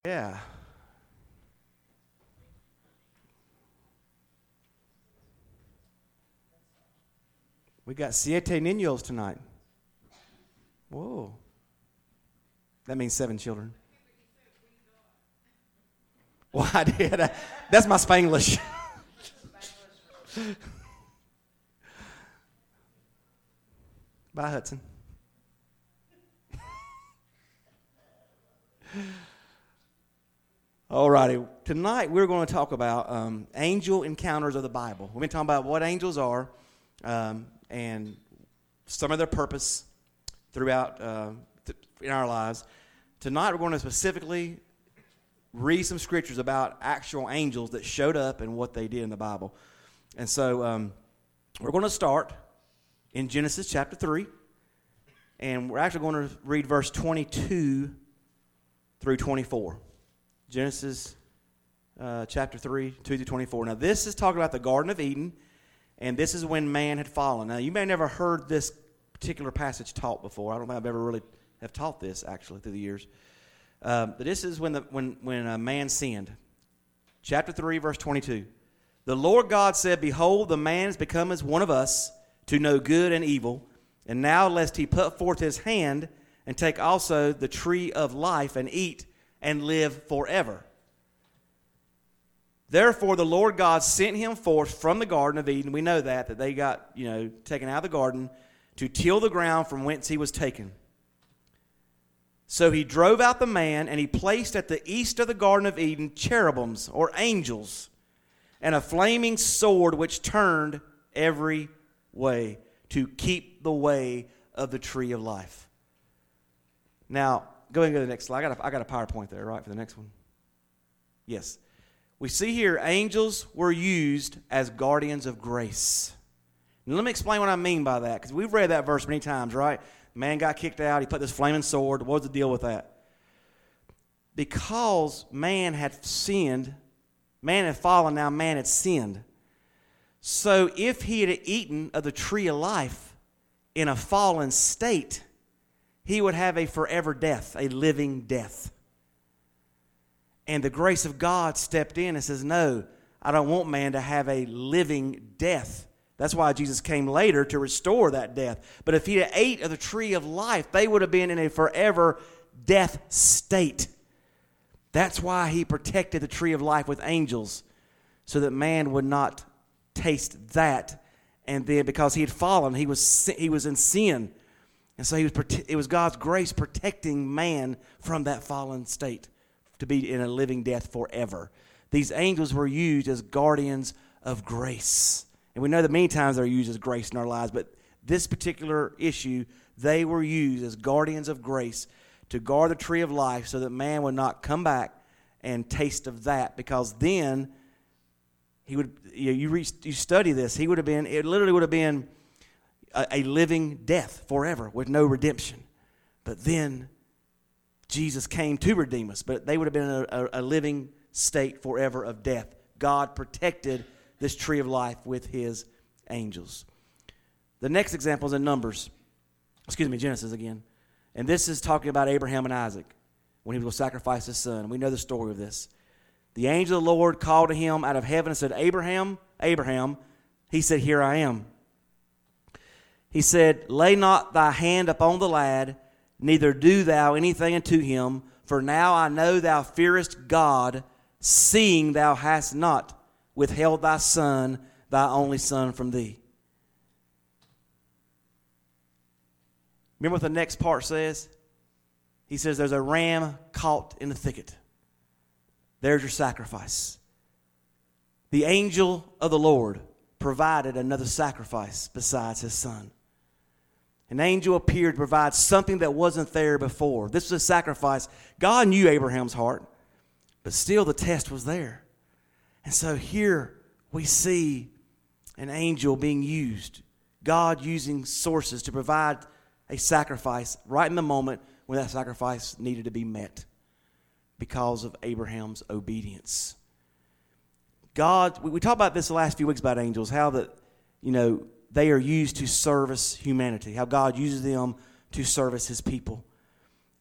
Yeah. We got siete niños tonight. Whoa. That means 7 children. Well, I did. That's my Spanglish. Bye, Hudson. All righty. Tonight we're going to talk about angel encounters of the Bible. We've been talking about what angels are and some of their purpose throughout in our lives. Tonight we're going to specifically read some scriptures about actual angels that showed up and what they did in the Bible. And so we're going to start in Genesis chapter 3. And we're actually going to read verse 22 through 24. Genesis chapter 3, 2 through 24. Now, this is talking about the Garden of Eden, and this is when man had fallen. Now, you may have never heard this particular passage taught before. I don't think I've ever really have taught this, actually, through the years. But this is when man sinned. Chapter 3, verse 22. The Lord God said, Behold, the man is become as one of us, to know good and evil. And now lest he put forth his hand, and take also the tree of life, and eat, and live forever. Therefore the Lord God sent him forth from the Garden of Eden. We know that they got, taken out of the garden to till the ground from whence he was taken. So he drove out the man, and he placed at the east of the Garden of Eden cherubims, or angels, and a flaming sword which turned every way to keep the way of the tree of life. Now, go ahead and go to the next slide. I got a PowerPoint there, right, for the next one? Yes. We see here angels were used as guardians of grace. Now, let me explain what I mean by that, because we've read that verse many times, right? Man got kicked out. He put this flaming sword. What was the deal with that? Because man had sinned, man had fallen, now man had sinned. So if he had eaten of the tree of life in a fallen state, he would have a forever death, a living death. And the grace of God stepped in and says, no, I don't want man to have a living death. That's why Jesus came later to restore that death. But if he had ate of the tree of life, they would have been in a forever death state. That's why he protected the tree of life with angels, so that man would not taste that. And then because he had fallen, he was in sin. And so it was God's grace protecting man from that fallen state to be in a living death forever. These angels were used as guardians of grace. And we know that many times they're used as grace in our lives, but this particular issue, they were used as guardians of grace to guard the tree of life so that man would not come back and taste of that, because then he would, you study this, it literally would have been a living death forever with no redemption. But then Jesus came to redeem us, but they would have been a living state forever of death. God protected this tree of life with his angels. The next example is in Genesis again. And this is talking about Abraham and Isaac when he was going to sacrifice his son. We know the story of this. The angel of the Lord called to him out of heaven and said, Abraham, Abraham. He said, Here I am. He said, Lay not thy hand upon the lad, neither do thou anything unto him, for now I know thou fearest God, seeing thou hast not withheld thy son, thy only son, from thee. Remember what the next part says? He says, there's a ram caught in the thicket. There's your sacrifice. The angel of the Lord provided another sacrifice besides his son. An angel appeared to provide something that wasn't there before. This was a sacrifice. God knew Abraham's heart, but still the test was there. And so here we see an angel being used, God using sources to provide a sacrifice right in the moment when that sacrifice needed to be met because of Abraham's obedience. God, we talked about this the last few weeks about angels, how that, they are used to service humanity, how God uses them to service his people.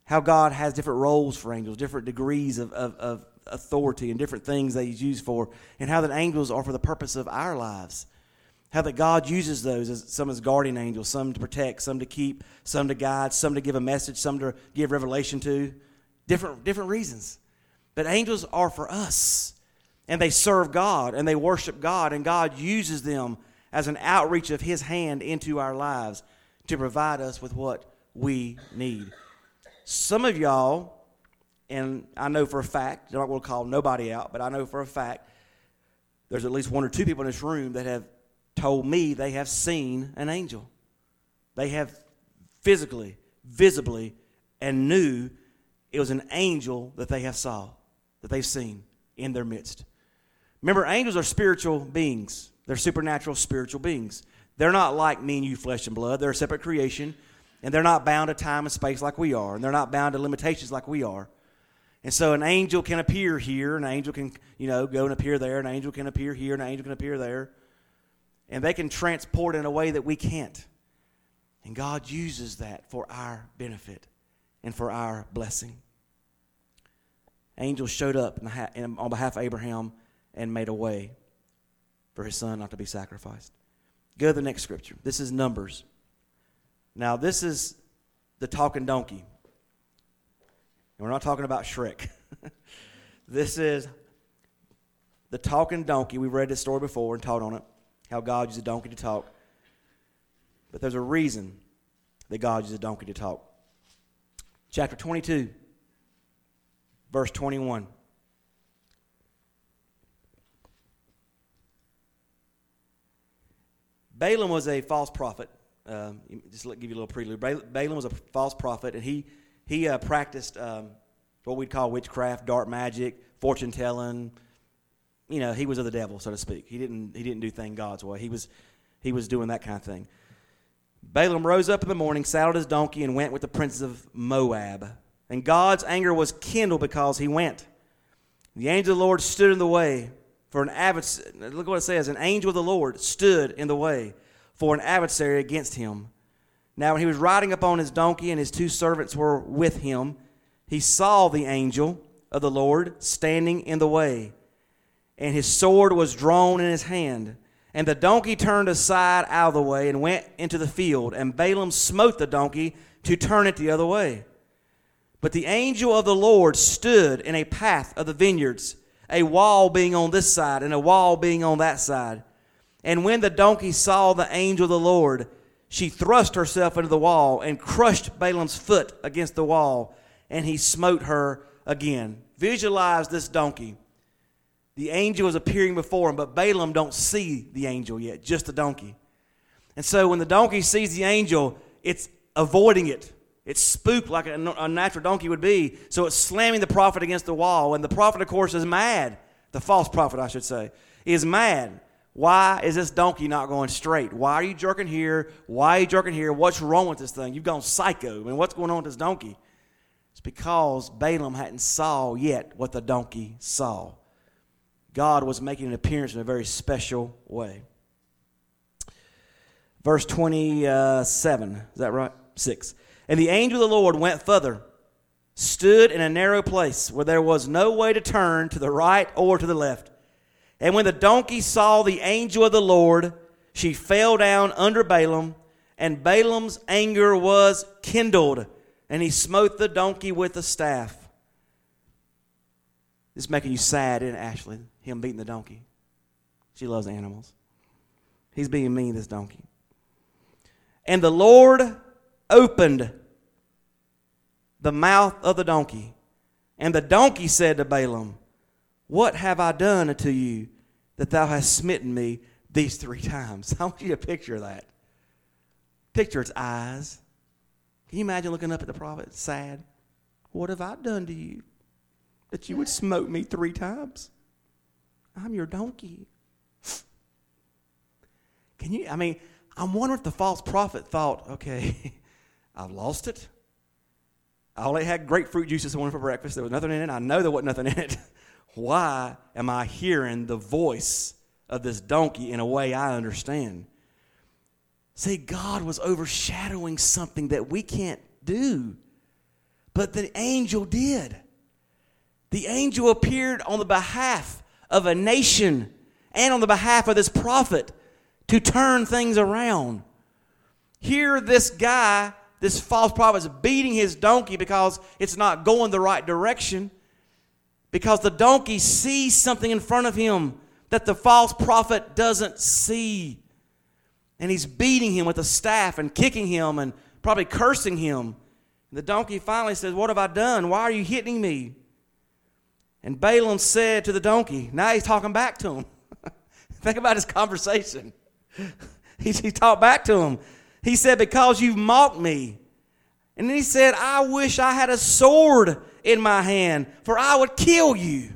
how God has different roles for angels, different degrees of authority and different things that he's used for, and how that angels are for the purpose of our lives. How that God uses those, as some as guardian angels, some to protect, some to keep, some to guide, some to give a message, some to give revelation to. Different reasons. But angels are for us. And they serve God and they worship God, and God uses them as an outreach of his hand into our lives to provide us with what we need. Some of y'all, and I know for a fact, I'm not going to call nobody out, but I know for a fact there's at least one or two people in this room that have told me they have seen an angel. They have physically, visibly, and knew it was an angel that they have saw, that they've seen in their midst. Remember, angels are spiritual beings. They're supernatural spiritual beings. They're not like me and you, flesh and blood. They're a separate creation, and they're not bound to time and space like we are, and they're not bound to limitations like we are. And so an angel can appear here, an angel can, go and appear there, an angel can appear here, an angel can appear there. And they can transport in a way that we can't. And God uses that for our benefit and for our blessing. Angels showed up on behalf of Abraham and made a way for his son not to be sacrificed. Go to the next scripture. This is Numbers. Now, this is the talking donkey. And we're not talking about Shrek. This is the talking donkey. We've read this story before and taught on it, how God used a donkey to talk. But there's a reason that God used a donkey to talk. Chapter 22, verse 21. Balaam was a false prophet. Just to give you a little prelude. Balaam was a false prophet, and he practiced what we'd call witchcraft, dark magic, fortune telling. He was of the devil, so to speak. He didn't do things God's way. He was doing that kind of thing. Balaam rose up in the morning, saddled his donkey, and went with the princes of Moab. And God's anger was kindled because he went. The angel of the Lord stood in the way for an adversary. Look what it says. An angel of the Lord stood in the way for an adversary against him. Now when he was riding upon his donkey and his two servants were with him, he saw the angel of the Lord standing in the way. And his sword was drawn in his hand. And the donkey turned aside out of the way and went into the field. And Balaam smote the donkey to turn it the other way. But the angel of the Lord stood in a path of the vineyards, a wall being on this side and a wall being on that side. And when the donkey saw the angel of the Lord, she thrust herself into the wall and crushed Balaam's foot against the wall, and he smote her again. Visualize this donkey. The angel is appearing before him, but Balaam don't see the angel yet, just the donkey. And so when the donkey sees the angel, it's avoiding it. It's spooked like a natural donkey would be. So it's slamming the prophet against the wall. And the prophet, of course, is mad. The false prophet, I should say, is mad. Why is this donkey not going straight? Why are you jerking here? Why are you jerking here? What's wrong with this thing? You've gone psycho. I mean, what's going on with this donkey? It's because Balaam hadn't saw yet what the donkey saw. God was making an appearance in a very special way. Verse 27, is that right? 6. And the angel of the Lord went further, stood in a narrow place where there was no way to turn to the right or to the left. And when the donkey saw the angel of the Lord, she fell down under Balaam, and Balaam's anger was kindled, and he smote the donkey with a staff. This is making you sad, isn't it, Ashley? Him beating the donkey. She loves animals. He's being mean, this donkey. And the Lord opened the mouth of the donkey. And the donkey said to Balaam, what have I done unto you that thou hast smitten me these 3 times? I want you to picture that. Picture its eyes. Can you imagine looking up at the prophet, sad? What have I done to you that you would smote me 3 times? I'm your donkey. I'm wondering if the false prophet thought, okay, I've lost it. I only had grapefruit juice this morning for breakfast. There was nothing in it. I know there wasn't nothing in it. Why am I hearing the voice of this donkey in a way I understand? See, God was overshadowing something that we can't do. But the angel did. The angel appeared on the behalf of a nation and on the behalf of this prophet to turn things around. Here this guy, this false prophet, is beating his donkey because it's not going the right direction, because the donkey sees something in front of him that the false prophet doesn't see. And he's beating him with a staff and kicking him and probably cursing him. The donkey finally says, "What have I done? Why are you hitting me?" And Balaam said to the donkey, now he's talking back to him. Think about his conversation. He talked back to him. He said, "Because you've mocked me." And then he said, "I wish I had a sword in my hand, for I would kill you."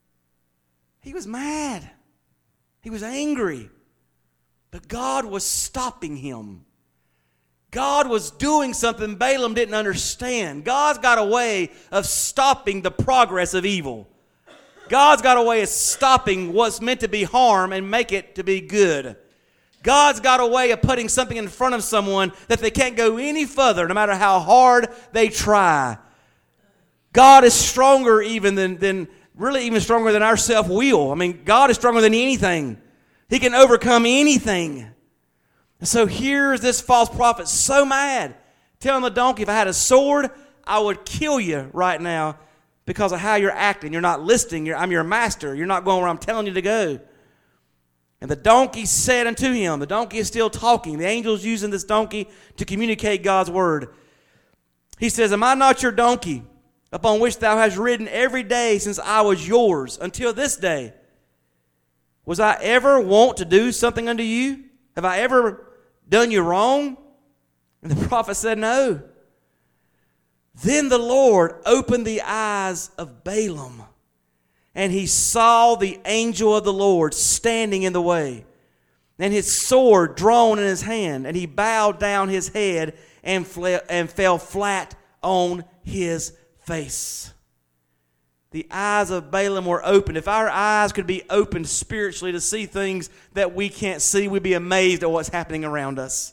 He was mad. He was angry. But God was stopping him. God was doing something Balaam didn't understand. God's got a way of stopping the progress of evil. God's got a way of stopping what's meant to be harm and make it to be good. God's got a way of putting something in front of someone that they can't go any further, no matter how hard they try. God is stronger even than really even stronger than our self-will. I mean, God is stronger than anything. He can overcome anything. And so here's this false prophet so mad, telling the donkey, "If I had a sword, I would kill you right now because of how you're acting. You're not listening. I'm your master. You're not going where I'm telling you to go." And the donkey said unto him, the donkey is still talking. The angel's using this donkey to communicate God's word. He says, "Am I not your donkey, upon which thou hast ridden every day since I was yours, until this day? Was I ever wont to do something unto you? Have I ever done you wrong?" And the prophet said, "No." Then the Lord opened the eyes of Balaam, and he saw the angel of the Lord standing in the way, and his sword drawn in his hand, and he bowed down his head and fell flat on his face. The eyes of Balaam were opened. If our eyes could be opened spiritually to see things that we can't see, we'd be amazed at what's happening around us.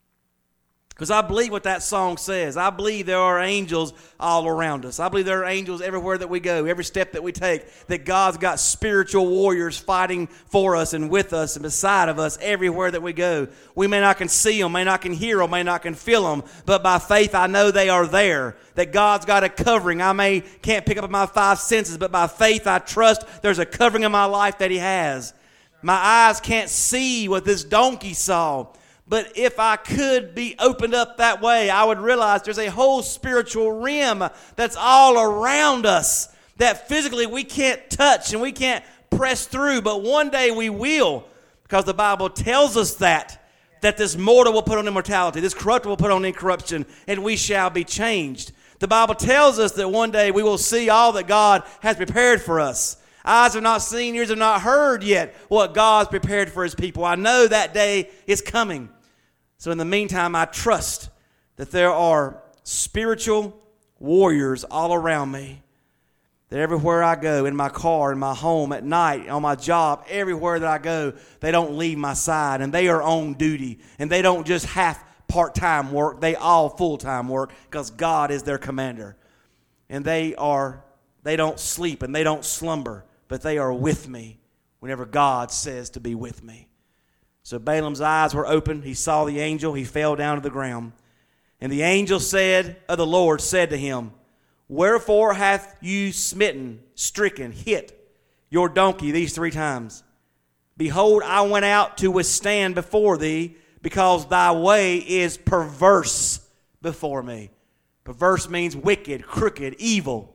Because I believe what that song says. I believe there are angels all around us. I believe there are angels everywhere that we go, every step that we take, that God's got spiritual warriors fighting for us and with us and beside of us everywhere that we go. We may not can see them, may not can hear them, may not can feel them, but by faith I know they are there, that God's got a covering. I can't pick up my five senses, but by faith I trust there's a covering in my life that He has. My eyes can't see what this donkey saw. But if I could be opened up that way, I would realize there's a whole spiritual realm that's all around us that physically we can't touch and we can't press through. But one day we will, because the Bible tells us that this mortal will put on immortality, this corruptible will put on incorruption, and we shall be changed. The Bible tells us that one day we will see all that God has prepared for us. Eyes have not seen, ears have not heard yet what God's prepared for His people. I know that day is coming. So in the meantime, I trust that there are spiritual warriors all around me, that everywhere I go, in my car, in my home, at night, on my job, everywhere that I go, they don't leave my side, and they are on duty, and they don't just half part-time work, they all full-time work, because God is their commander. And they don't sleep and they don't slumber, but they are with me whenever God says to be with me. So Balaam's eyes were open. He saw the angel. He fell down to the ground. And the angel of the Lord said to him, "Wherefore hath you stricken, hit your donkey these 3 times? Behold, I went out to withstand before thee, because thy way is perverse before me." Perverse means wicked, crooked, evil.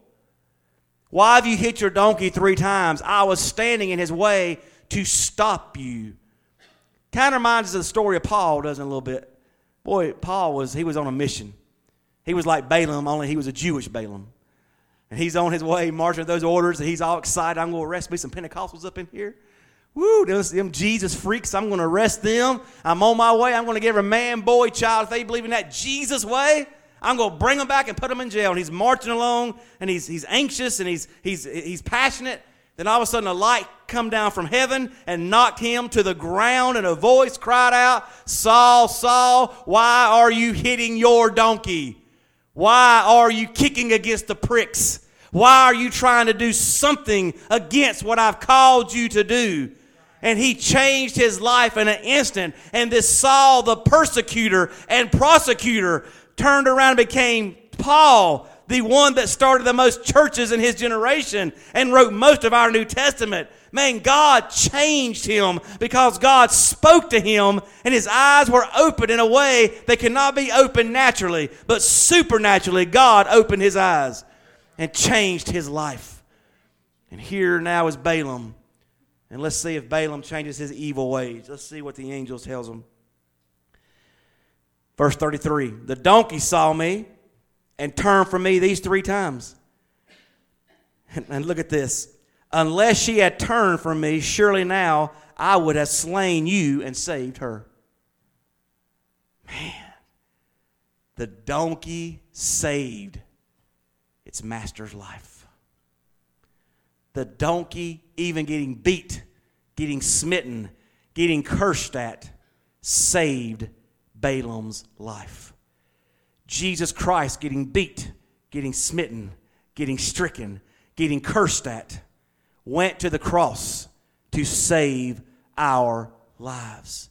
"Why have you hit your donkey 3 times? I was standing in his way to stop you." Kind of reminds us of the story of Paul, doesn't it, a little bit? Boy, Paul was on a mission. He was like Balaam, only he was a Jewish Balaam. And he's on his way marching with those orders, and he's all excited. "I'm going to arrest me some Pentecostals up in here. Woo, them Jesus freaks, I'm going to arrest them. I'm on my way. I'm going to give every man, boy, child, if they believe in that Jesus way, I'm going to bring them back and put them in jail." And he's marching along, and he's anxious, and he's passionate. Then all of a sudden a light come down from heaven and knocked him to the ground, and a voice cried out, "Saul, Saul, why are you hitting your donkey?" Why are you kicking against the pricks? Why are you trying to do something against what I've called you to do? And he changed his life in an instant. And this Saul, the persecutor and prosecutor, turned around and became Paul, the one that started the most churches in his generation and wrote most of our New Testament. Man, God changed him because God spoke to him and his eyes were opened in a way that cannot be opened naturally, but supernaturally God opened his eyes and changed his life. And here now is Balaam. And let's see if Balaam changes his evil ways. Let's see what the angel tells him. Verse 33, the donkey saw me and turned from me these 3 times. And look at this. Unless she had turned from me, surely now I would have slain you and saved her. Man, the donkey saved its master's life. The donkey, even getting beat, getting smitten, getting cursed at, saved Balaam's life. Jesus Christ getting beat, getting smitten, getting stricken, getting cursed at, went to the cross to save our lives.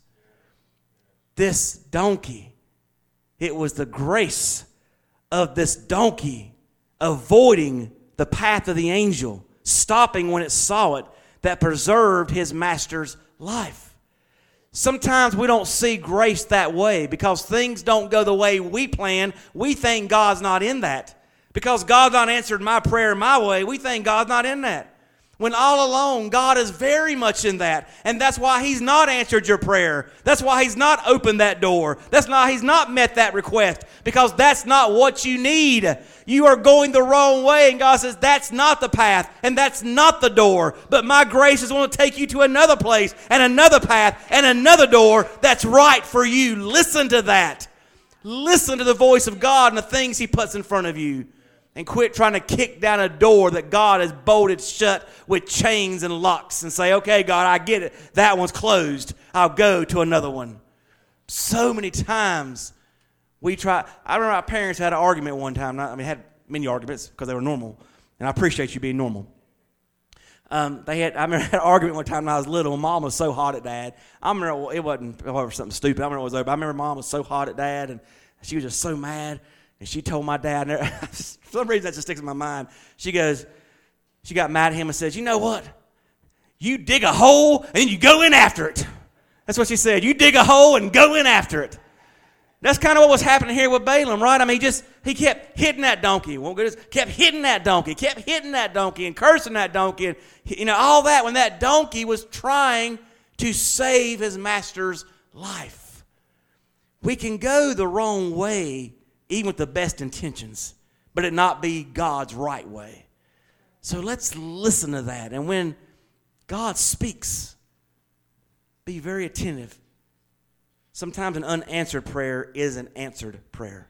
This donkey, it was the grace of this donkey avoiding the path of the angel, stopping when it saw it, that preserved his master's life. Sometimes we don't see grace that way because things don't go the way we plan. We think God's not in that. Because God's not answered my prayer my way, we think God's not in that. When all along, God is very much in that. And that's why He's not answered your prayer. That's why He's not opened that door. That's why He's not met that request. Because that's not what you need. You are going the wrong way. And God says, that's not the path. And that's not the door. But my grace is going to take you to another place and another path and another door that's right for you. Listen to that. Listen to the voice of God and the things He puts in front of you. And quit trying to kick down a door that God has bolted shut with chains and locks and say, okay, God, I get it. That one's closed. I'll go to another one. So many times we try. I remember our parents had an argument one time. Had many arguments because they were normal. And I appreciate you being normal. I remember I had an argument one time when I was little. Mom was so hot at Dad. I remember it wasn't something stupid. I remember it was over. I remember Mom was so hot at Dad and she was just so mad. And she told my dad, for some reason that just sticks in my mind. She got mad at him and says, you know what? You dig a hole and you go in after it. That's what she said. You dig a hole and go in after it. That's kind of what was happening here with Balaam, right? I mean, he kept hitting that donkey. Kept hitting that donkey and cursing that donkey. And, all that when that donkey was trying to save his master's life. We can go the wrong way even with the best intentions, but it not be God's right way. So let's listen to that. And when God speaks, be very attentive. Sometimes an unanswered prayer is an answered prayer.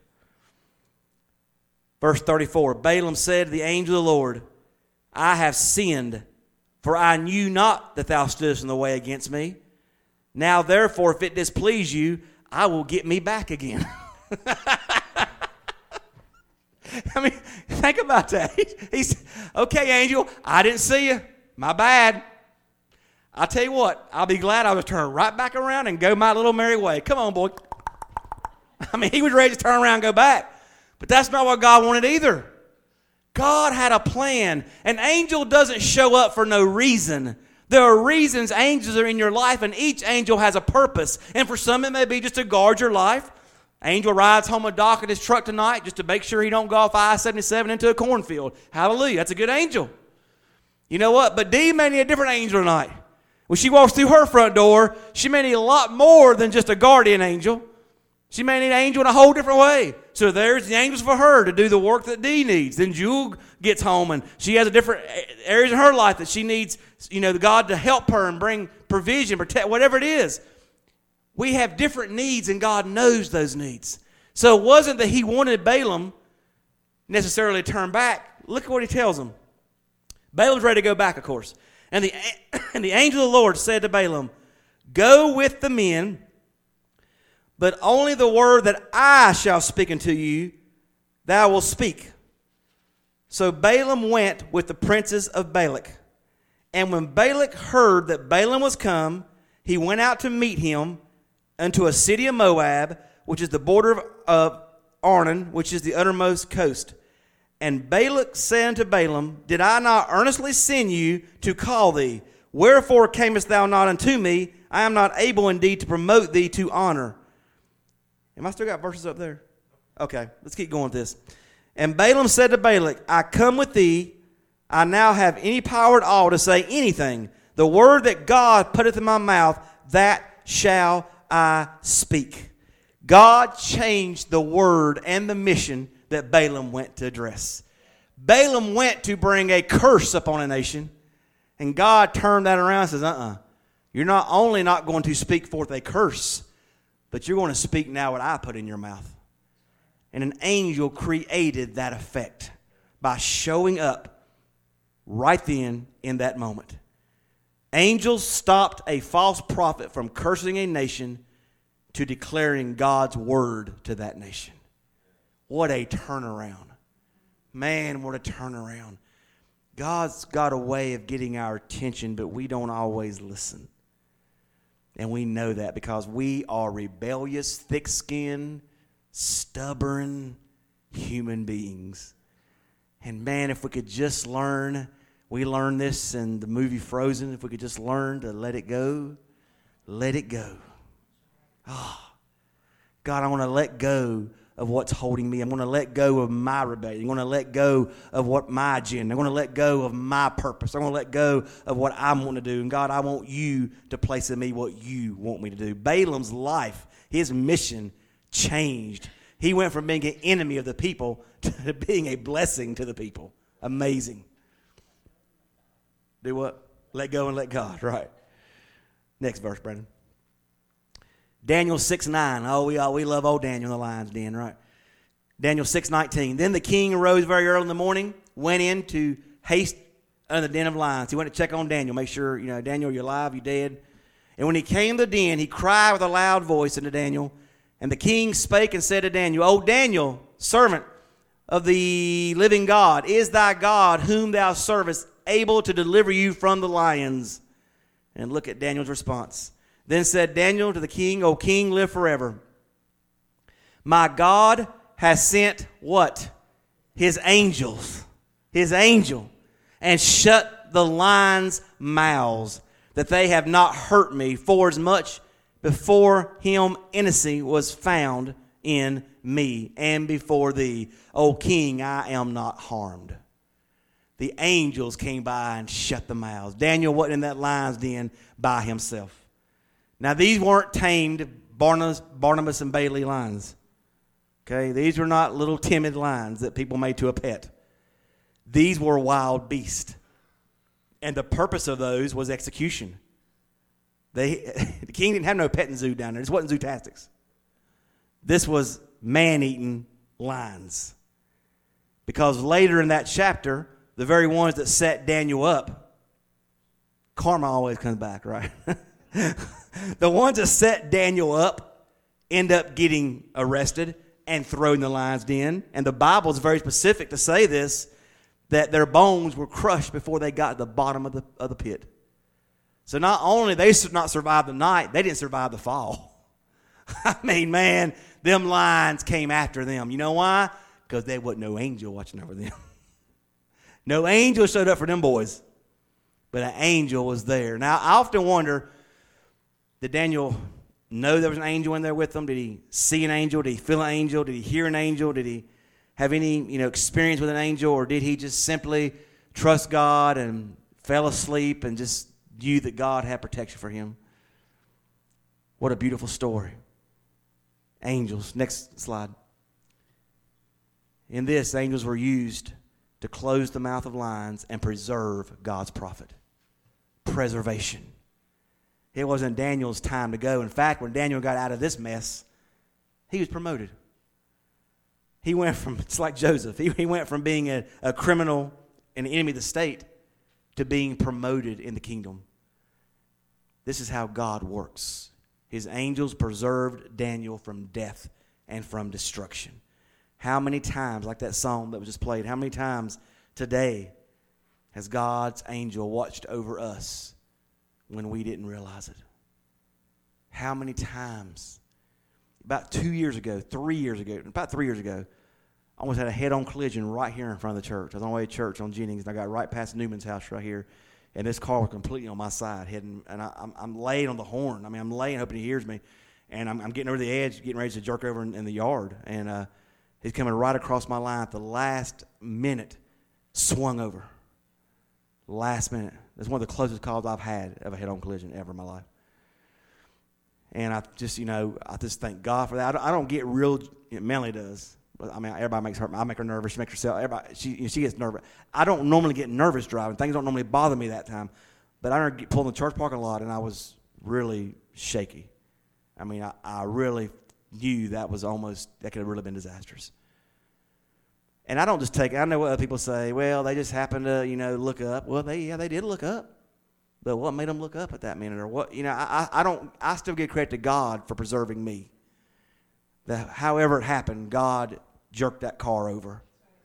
Verse 34, Balaam said to the angel of the Lord, I have sinned, for I knew not that thou stoodest in the way against me. Now therefore, if it displease you, I will get me back again. I mean, think about that. He's okay, angel, I didn't see you. My bad. I'll tell you what, I'll be glad I was turned right back around and go my little merry way. Come on, boy. I mean, he was ready to turn around and go back. But that's not what God wanted either. God had a plan. An angel doesn't show up for no reason. There are reasons angels are in your life, and each angel has a purpose. And for some, it may be just to guard your life. Angel rides home a dock in his truck tonight just to make sure he don't go off I-77 into a cornfield. Hallelujah. That's a good angel. You know what? But Dee may need a different angel tonight. When she walks through her front door, she may need a lot more than just a guardian angel. She may need an angel in a whole different way. So there's the angels for her to do the work that Dee needs. Then Jewel gets home and she has a different areas in her life that she needs, the God to help her and bring provision, protect, whatever it is. We have different needs, and God knows those needs. So it wasn't that he wanted Balaam necessarily to turn back. Look at what he tells him. Balaam's ready to go back, of course. And the angel of the Lord said to Balaam, go with the men, but only the word that I shall speak unto you, thou wilt speak. So Balaam went with the princes of Balak. And when Balak heard that Balaam was come, he went out to meet him unto a city of Moab, which is the border of Arnon, which is the uttermost coast. And Balak said unto Balaam, Did I not earnestly send you to call thee? Wherefore camest thou not unto me? I am not able indeed to promote thee to honor. Am I still got verses up there? Okay, let's keep going with this. And Balaam said to Balak, I come with thee. I now have any power at all to say anything. The word that God putteth in my mouth, that shall I speak. God changed the word and the mission that Balaam went to address. Balaam went to bring a curse upon a nation, and God turned that around and says, You're not only not going to speak forth a curse, but you're going to speak now what I put in your mouth. And an angel created that effect by showing up right then in that moment. Angels stopped a false prophet from cursing a nation to declaring God's word to that nation. What a turnaround. Man, what a turnaround. God's got a way of getting our attention, but we don't always listen. And we know that because we are rebellious, thick-skinned, stubborn human beings. And man, if we could just learn, we learned this in the movie Frozen, if we could just learn to let it go, let it go. Oh, God, I want to let go of what's holding me. I'm going to let go of my rebellion. I'm going to let go of what my agenda. I'm going to let go of my purpose. I'm going to let go of what I want to do. And God, I want you to place in me what you want me to do. Balaam's life, his mission changed. He went from being an enemy of the people to being a blessing to the people. Amazing. Do what? Let go and let God, right? Next verse, Brandon. Daniel 6:9. Oh, we love old Daniel in the lion's den, right? Daniel 6:19. Then the king arose very early in the morning, went in to haste under the den of lions. He went to check on Daniel, make sure, Daniel, you're alive, you dead. And when he came to the den, he cried with a loud voice unto Daniel. And the king spake and said to Daniel, O Daniel, servant of the living God, is thy God, whom thou servest, able to deliver you from the lions? And look at Daniel's response. Then said Daniel to the king, O king, live forever. My God has sent what? His angels. His angel. And shut the lions' mouths, that they have not hurt me, forasmuch before him innocency was found in me, and before thee, O king, I am not harmed. The angels came by and shut the mouths. Daniel wasn't in that lion's den by himself. Now, these weren't tamed Barnabas and Bailey lions. Okay, these were not little timid lions that people made to a pet. These were wild beasts. And the purpose of those was execution. The king didn't have no petting zoo down there. This wasn't zootastics. This was man-eating lions. Because later in that chapter, the very ones that set Daniel up, karma always comes back, right? The ones that set Daniel up end up getting arrested and thrown in the lion's den. And the Bible is very specific to say this, that their bones were crushed before they got to the bottom of the pit. So not only they not survived the night, they didn't survive the fall. I mean, man, them lions came after them. You know why? Because there wasn't no angel watching over them. No angel showed up for them boys. But an angel was there. Now, I often wonder, did Daniel know there was an angel in there with him? Did he see an angel? Did he feel an angel? Did he hear an angel? Did he have any, experience with an angel? Or did he just simply trust God and fell asleep and just knew that God had protection for him? What a beautiful story. Angels. Next slide. In this, angels were used to close the mouth of lions and preserve God's prophet. Preservation. It wasn't Daniel's time to go. In fact, when Daniel got out of this mess, he was promoted. He went from, it's like Joseph, he went from being a criminal and an enemy of the state to being promoted in the kingdom. This is how God works. His angels preserved Daniel from death and from destruction. How many times, like that song that was just played, how many times today has God's angel watched over us when we didn't realize it? How many times? About 2 years ago, 3 years ago, about 3 years ago, I almost had a head-on collision right here in front of the church. I was on the way to church on Jennings, and I got right past Newman's house right here, and this car was completely on my side, heading, and I'm laying on the horn. I mean, I'm laying hoping he hears me, and I'm getting over the edge, getting ready to jerk over in the yard, and he's coming right across my line at the last minute, swung over. Last minute. That's one of the closest calls I've had of a head-on collision ever in my life. And I just, I just thank God for that. I don't get real, Melanie does. But I mean, everybody makes her. I make her nervous. She makes herself. Everybody, she gets nervous. I don't normally get nervous driving. Things don't normally bother me that time. But I remember pulling the church parking lot, and I was really shaky. I mean, I really knew that could have really been disastrous. And I don't just take it. I know what other people say. Well, they just happened to, look up. Well, they did look up. But what made them look up at that minute, or what? I still give credit to God for preserving me. That however it happened, God jerked that car over.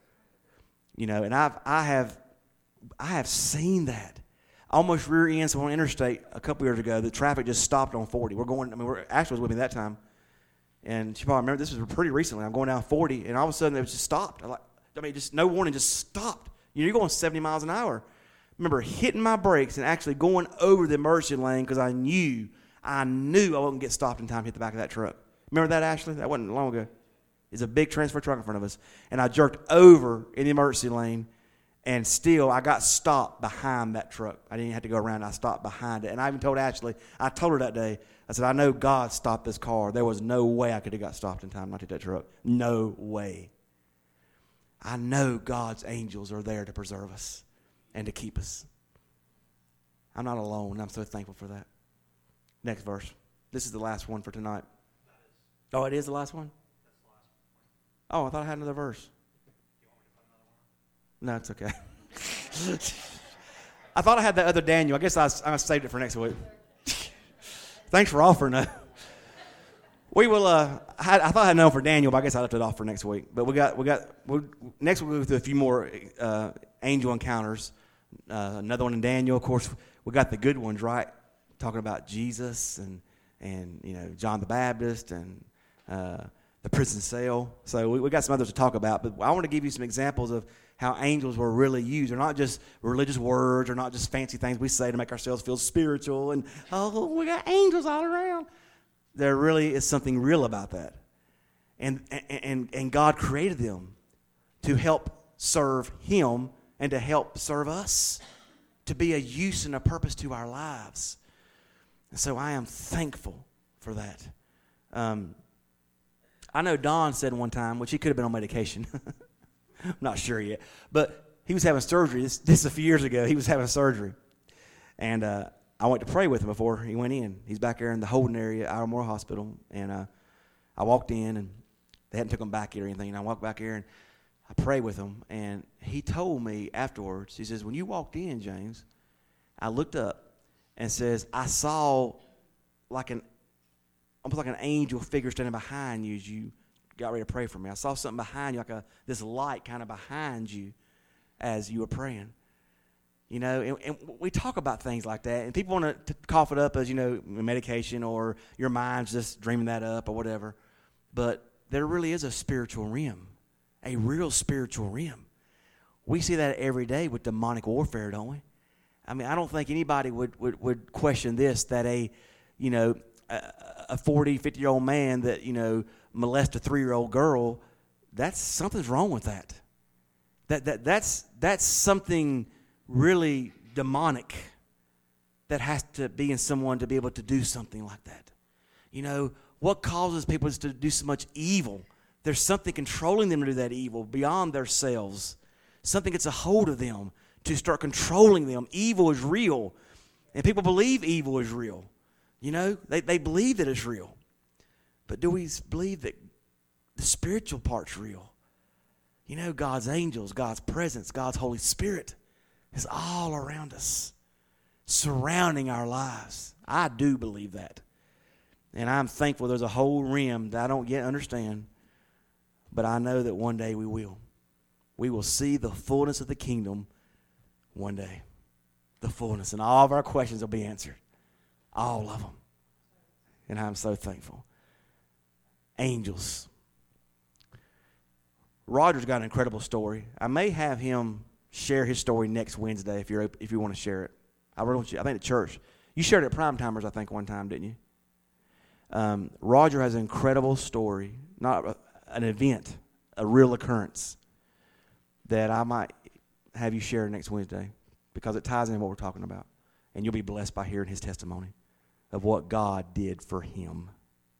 And I have seen that. I almost rear-ended someone on interstate a couple years ago. The traffic just stopped on 40. Ashley was with me that time, and she probably remember this was pretty recently. I'm going down 40, and all of a sudden it was just stopped. Just no warning, just stopped. You're going 70 miles an hour. I remember hitting my brakes and actually going over the emergency lane because I knew I wouldn't get stopped in time to hit the back of that truck. Remember that, Ashley? That wasn't long ago. It's a big transfer truck in front of us. And I jerked over in the emergency lane, and still I got stopped behind that truck. I didn't have to go around. I stopped behind it. And I even told Ashley, I told her that day, I said, I know God stopped this car. There was no way I could have got stopped in time not to hit that truck. No way. I know God's angels are there to preserve us and to keep us. I'm not alone. I'm so thankful for that. Next verse. This is the last one for tonight. Oh, it is the last one? That's the last one. Oh, I thought I had another verse. You want me to put another one? No, it's okay. I thought I had that other Daniel. I guess I saved it for next week. Thanks for offering that. We will. I thought I had known for Daniel, but I guess I left it off for next week. But next week we'll go through a few more angel encounters. Another one in Daniel, of course. We got the good ones, right? Talking about Jesus and John the Baptist and the prison cell. So we got some others to talk about, but I want to give you some examples of how angels were really used. They're not just religious words or not just fancy things we say to make ourselves feel spiritual and, we got angels all around. There really is something real about that. And God created them to help serve Him and to help serve us, to be a use and a purpose to our lives. And so I am thankful for that. I know Don said one time, which he could have been on medication. I'm not sure yet. But he was having surgery. This a few years ago. He was having surgery. And I went to pray with him before he went in. He's back there in the holding area at Memorial Hospital. And I walked in, and they hadn't took him back yet or anything. And I walked back here, and I prayed with him. And he told me afterwards, he says, when you walked in, James, I looked up and says, I saw almost like an angel figure standing behind you as you got ready to pray for me. I saw something behind you, like this light kind of behind you as you were praying. And we talk about things like that, and people want to cough it up as, medication or your mind's just dreaming that up or whatever. But there really is a spiritual realm, a real spiritual realm. We see that every day with demonic warfare, don't we? I mean, I don't think anybody would question this, that a 40, 50-year-old man that, molest a 3-year-old girl, something's wrong with that. That's something really demonic that has to be in someone to be able to do something like that. What causes people to do so much evil? There's something controlling them to do that evil beyond themselves. Something gets a hold of them to start controlling them. Evil is real, and people believe evil is real. They believe that it's real. But do we believe that the spiritual part's real? God's angels, God's presence, God's Holy Spirit is all around us, surrounding our lives. I do believe that. And I'm thankful there's a whole realm that I don't yet understand But I know that one day we will. We will see the fullness of the kingdom one day. The fullness. And all of our questions will be answered. All of them. And I'm so thankful. Angels. Roger's got an incredible story. I may have him share his story next Wednesday if you want to share it. I think at church. You shared it at Prime Timers, I think, one time, didn't you? Roger has an incredible story, not an event, a real occurrence that I might have you share next Wednesday because it ties in what we're talking about. And you'll be blessed by hearing his testimony of what God did for him.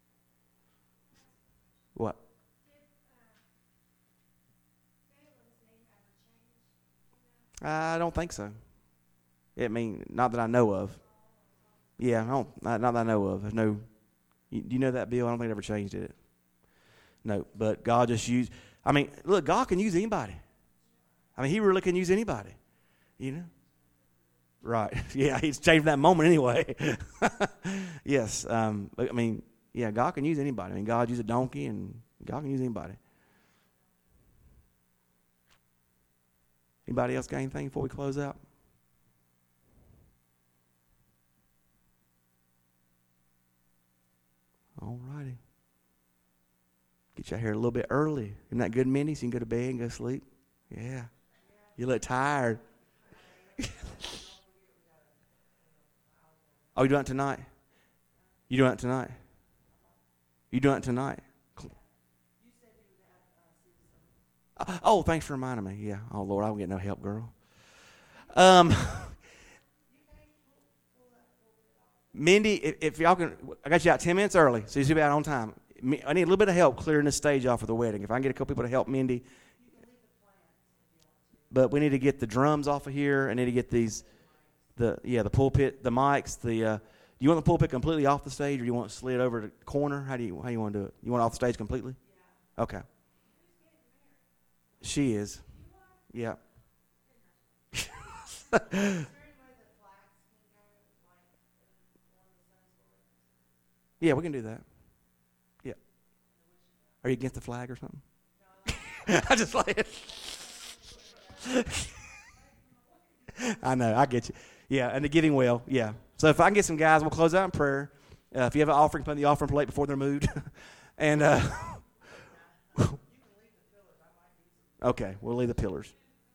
What? I don't think so. Not that I know of. Yeah, not that I know of. There's no. Do you know that, Bill? I don't think it ever changed it. No, but God just used. Look, God can use anybody. He really can use anybody. You know. Right. Yeah, He's changed that moment anyway. Yes. Yeah, God can use anybody. God used a donkey, and God can use anybody. Anybody else got anything before we close out? All righty. Get you out here a little bit early. Isn't that good, Mindy? So you can go to bed and go to sleep? Yeah. You look tired. Oh, you doing it tonight? You doing it tonight? You doing it tonight? Oh, thanks for reminding me. Yeah. Oh, Lord, I don't get no help, girl. Mindy, if y'all can, I got you out 10 minutes early, so you should be out on time. I need a little bit of help clearing the stage off for the wedding. If I can get a couple people to help Mindy. But we need to get the drums off of here. I need to get the pulpit, the mics, do you want the pulpit completely off the stage, or do you want it slid over to the corner? How do you want to do it? You want it off the stage completely? Yeah. Okay. She is. Yeah. Yeah, we can do that. Yeah. Are you against the flag or something? No. I just like it. I know, I get you. Yeah, and the giving well, yeah. So if I can get some guys, we'll close out in prayer. If you have an offering, put in the offering plate before they're moved. And okay, we'll leave the pillars.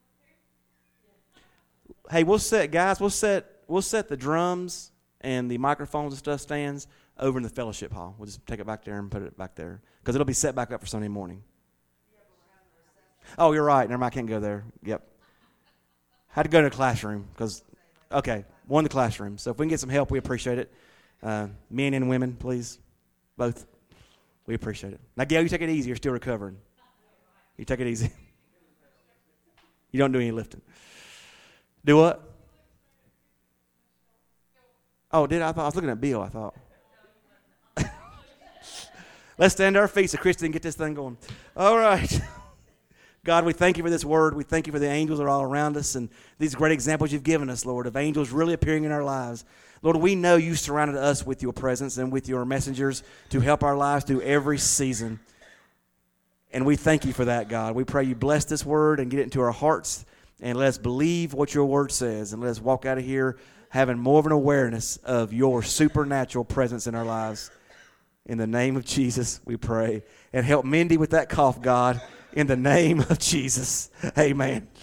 Hey, we'll set the drums and the microphones and stuff stands over in the fellowship hall. We'll just take it back there and put it back there because it'll be set back up for Sunday morning. Oh, you're right. Never mind, I can't go there. Yep. Had to go to the classroom because, okay, one in the classroom. So if we can get some help, we appreciate it. Men and women, please, both. We appreciate it. Now, Gail, you take it easy. You're still recovering. You take it easy. You don't do any lifting. Do what? Oh, did I? I was looking at Bill, I thought. Let's stand to our feet so Christy can get this thing going. All right. God, we thank you for this word. We thank you for the angels that are all around us and these great examples you've given us, Lord, of angels really appearing in our lives. Lord, we know you surrounded us with your presence and with your messengers to help our lives through every season. And we thank you for that, God. We pray you bless this word and get it into our hearts and let us believe what your word says and let us walk out of here having more of an awareness of your supernatural presence in our lives. In the name of Jesus, we pray. And help Mindy with that cough, God. In the name of Jesus. Amen.